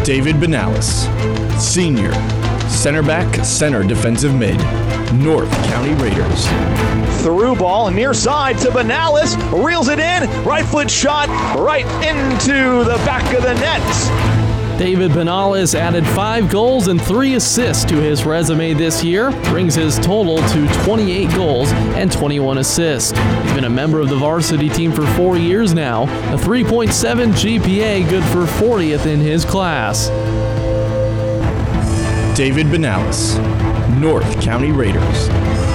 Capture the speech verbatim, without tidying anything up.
David Benalis, senior, center back, center defensive mid, North County Raiders. Through ball near side to Benalis, reels it in, right foot shot, right into the back of the net. David Benalis added five goals and three assists to his resume this year, brings his total to twenty-eight goals and twenty-one assists. He's been a member of the varsity team for four years now, a three point seven G P A, good for fortieth in his class. David Benalis, North County Raiders.